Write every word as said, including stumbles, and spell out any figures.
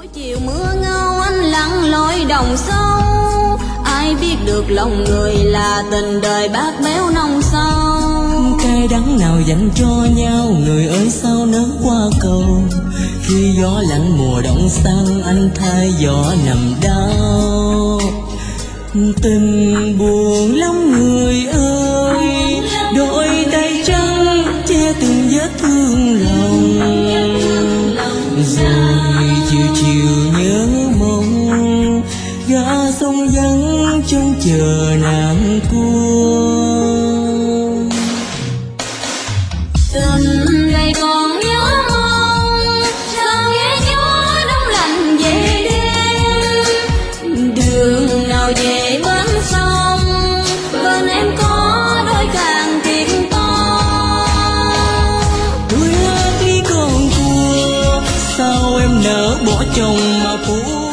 chiều mưa ngâu anh lặn lội đồng sâu, ai biết được lòng người là tình đời bát béo nông sâu. Cay đắng nào dành cho nhau, người ơi sao nỡ qua cầu. Khi gió lạnh mùa đông sang, anh thay gió nằm đau. Tình buồn lắm người ơi, đôi tay trắng che từng vết thương lòng. Rồi chiều chiều nhớ mong, gã sông vắng trông chờ nàng cua. Tình này còn nhớ mong, sao ghé gió đông lạnh về đêm. Đường nào về bến sông, bên em có đôi càng kiển to. Đôi hát đi con cua, sao em nỡ bỏ chồng mà phụ